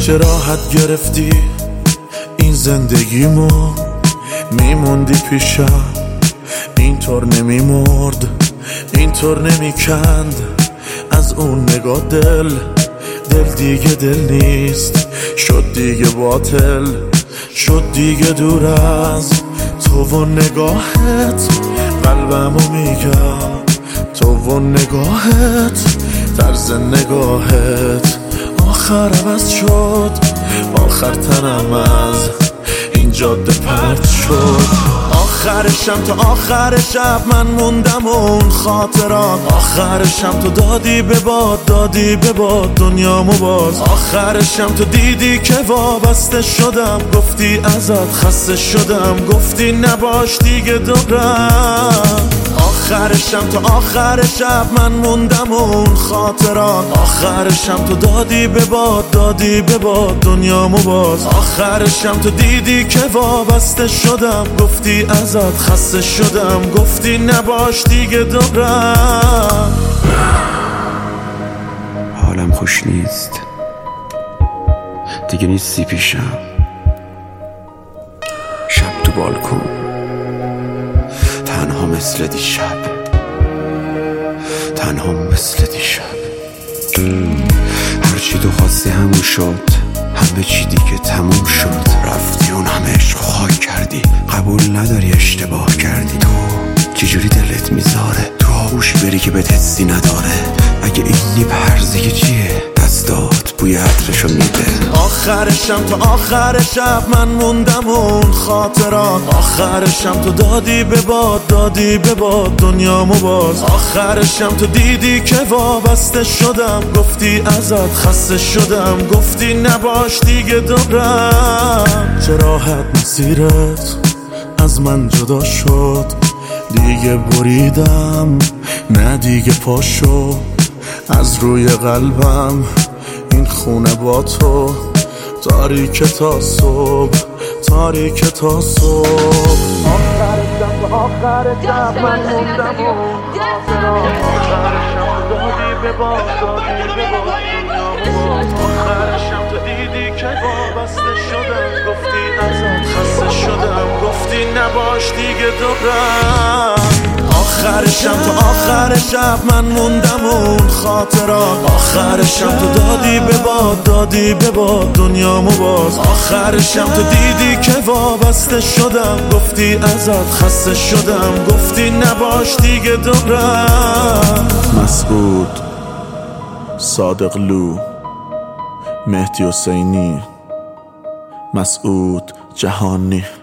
چه راحت گرفتی این زندگیمو، میموندی پیشم اینطور نمیمرد، اینطور نمیکند از اون نگاه دل دیگه دل نیست، شد دیگه باطل، شد دیگه دور از تو و نگاهت. قلبمو میگم تو و نگاهت، طرز نگاهت آخر عوض شد، آخر تنم از این جاده پرت شد. آخرشم تا آخر شب من موندم و اون خاطرات، آخرشم تو دادی به باد، دادی به باد دنیامو باز. آخرشم تو دیدی که وابسته شدم، گفتی ازت خسته شدم، گفتی نباش دیگه دورم. آخرشم تا آخر شب من موندم و اون خاطرات، آخرشم تو دادی به باد، دادی به باد دنیامو باز. آخرشم تو دیدی که وابسته شدم، گفتی ازت خسته شدم، گفتی نباش دیگه دورم. حالم خوش نیست دیگه، نیستی پیشم. شب تو بالکن تنها مثل دیشب، تنها مثل دیشب. هرچی تو خواستی همون شد، همه چی دیگه تموم شد. رفتی اون همه عشق خاک کردی، قبول نداری اشتباه کردی. تو چجوری دلت میذاره تو آغوشی بری که بهت حسی نداره؟ اگه اینی پرزه چیه دستات بوی عطرشو میده. آخرشم تا آخر شب من موندم و اون خاطرات، آخرشم تو دادی به باد، دادی به باد دنیامو باز. آخرشم تو دیدی که وابسته شدم، گفتی ازت خسته شدم، گفتی نباش دیگه دورم. چه راحت مسیرت از من جدا شد، دیگه بریدم نه دیگه پاشو از روی قلبم. این خونه با تو تاریک تا صبح، تاریک تا صبح. آخرشم تا آخر شب من موندم و آخرشم تو دادی به باد، دادی به باد. آخرشم تو دیدی که وابسته شدم، گفتی ازت خسته شدم، گفتی نباش دیگه دورم. آخرشم تا آخر شب من موندم و اون خاطرات، آخرشم تو دادی به باد، دادی به باد دنیامو باز. آخرشم تو دیدی که وابسته شدم، گفتی ازت خسته شدم، گفتی نباش دیگه دورم. مسعود، صادق لو، مهدی حسینی، مسعود جهانی.